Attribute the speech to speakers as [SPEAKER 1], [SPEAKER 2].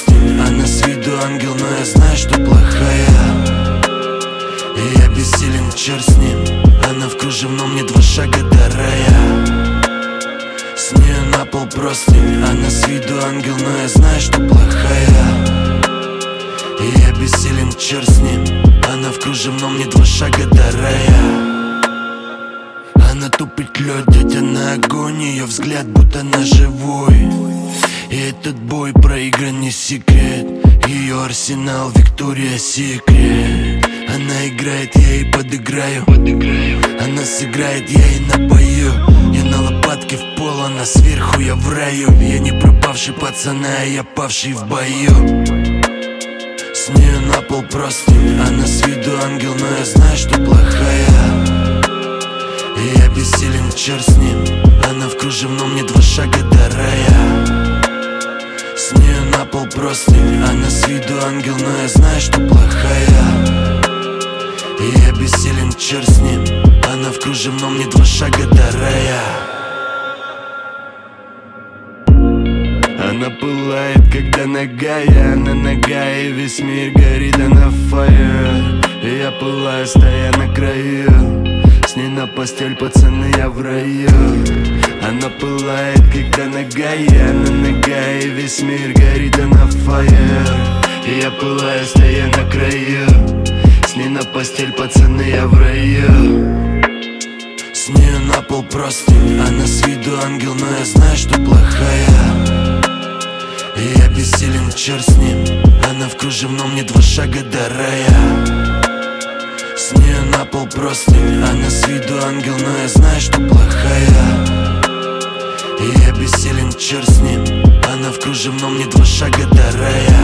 [SPEAKER 1] простынь. Она с виду ангел, но я знаю, что плохая. И я бессилен, черт с ним. Она в кружевном, мне 2 шага до рая. С нее на пол простынь. Она с виду ангел, но я знаю, что плохая. И я бессилен, черт с ним. Она в кружевном, мне 2 шага до рая. Она тупит лед, дядя на огонь. Ее взгляд будто на живой. И этот бой проигран, не секрет. Ее арсенал, Виктория Секрет. Она играет, я ей подыграю. Она сыграет, я ей напою. Я на лопатке в пол, она сверху, я в раю. Я не пропавший пацан, а я павший в бою. С нее на пол простынь. Она с виду ангел, но я знаю, что плохая. И я бессилен, черт с ним. Она в кружевном, мне 2 шага до рая. С нее на пол простынь. Она с виду ангел, но я знаю, что плохая. И я бессилен, черт с ним. Она в кружевном, мне 2 шага до рая. Она пылает, когда нагая. Она нагая, и весь мир горит, она fire. И я пылаю, стоя на краю. С ней на постель, пацаны, я в раю. Она пылает, когда нагая. Она нагая, и весь мир горит, она fire. И я пылаю, стоя на краю. С ней на постель, пацаны, я в раю. С нее на пол простынь. Она с виду ангел, но я знаю, что плохая. И я бессилен, черт с ним. Она в кружевном, мне 2 шага до рая. С нее на пол простынь. Она с виду ангел, но я знаю, что плохая. И я бессилен, черт с ним. Она в кружевном, мне 2 шага до рая.